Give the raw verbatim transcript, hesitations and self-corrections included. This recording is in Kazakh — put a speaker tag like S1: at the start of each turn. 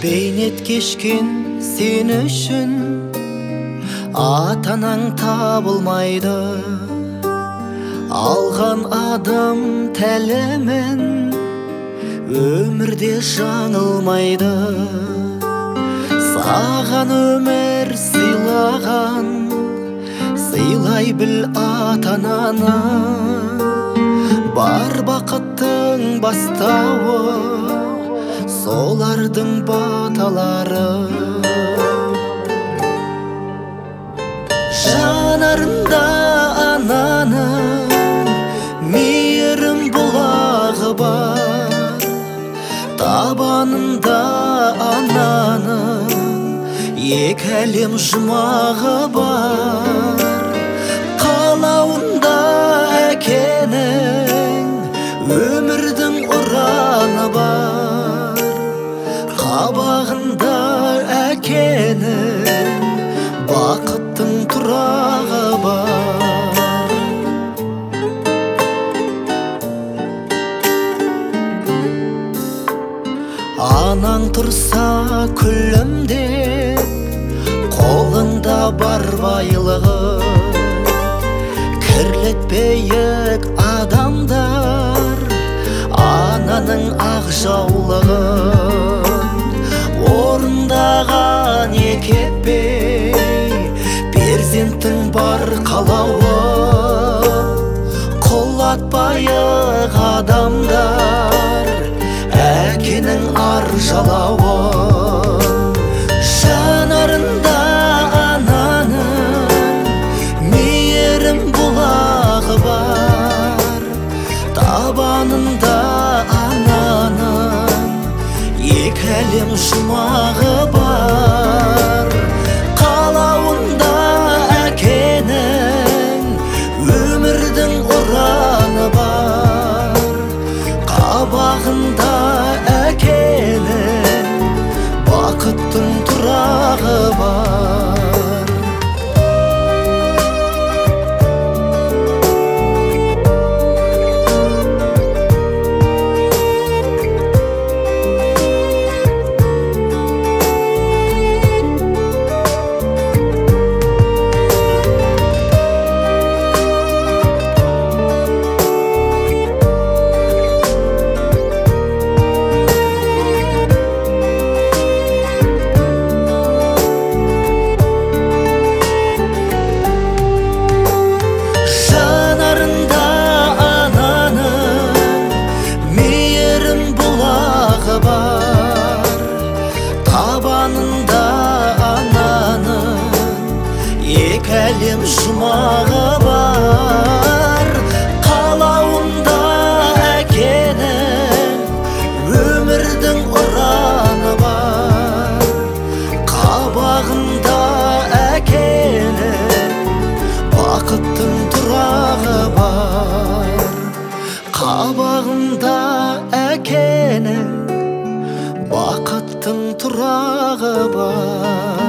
S1: бейнет кешкен сен үшін ата-анаң табылмайды. Алған адам тәлімін өмірде жаңылмайды. Саған өмір сыйлаған, сыйлай біл ата-ананы. Бар бақыттың бастауы солардың баталары. Жанарында ананың мейірім бұлағы бар, табанында ананың екі әлем жұмағы бар. Қалауында әкенің өмірдің ұраны бар, қабағында әкенің бақыттың тұрағы бар. Анаң тұрса күлімдеп, қолында бар байлығы. Кірлетпейік адамдар ананың ақ жаулығын. Орындаған екетпей перзенттің бар қалауын. Құлатпайық адамдар әкенің ар жалауын. Жанарында ананың мейірім бұлағы бар, табанында ананың екі әлем жұмағы бар. Қалауында әкенің өмірдің ұраны бар, қабағында әкенің бақыттың тұрағы бар. Табанында ананың екі әлем жұмағы бар. Қалауында әкенің өмірдің ұраны бар, қабағында әкенің бақыттың тұрағы бар. Қабағында әкенің бақыттың тұрағы бар.